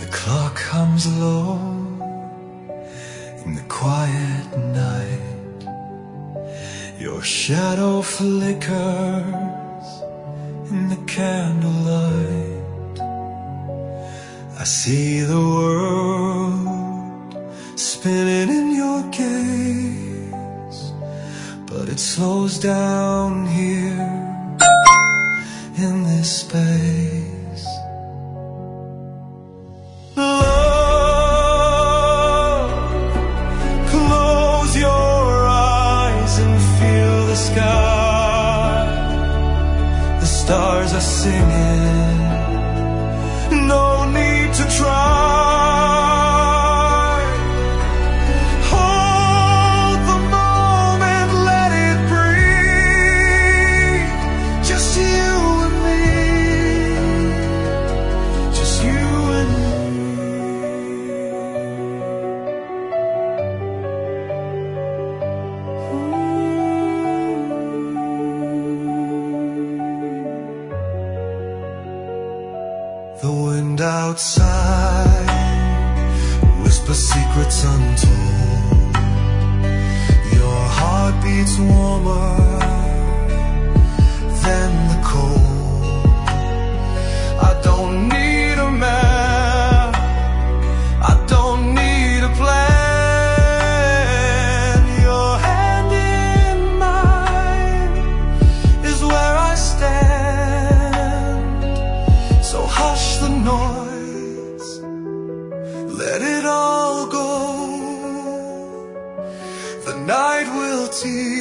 clock hums low in the quiet night. Your shadow flickers in the candlelight. I see the world spinning in your gaze, but it slows down here in this space. Stars are singing, no need to try. Hold the moment, let it breathe. Just you and me, just you and the wind outside whispers secrets untold. Your heart beats warmer than the cold. I don't need a map, I don't need a plan. Your hand in mine is where I stand. So hush the noise, let it all go. The night will teach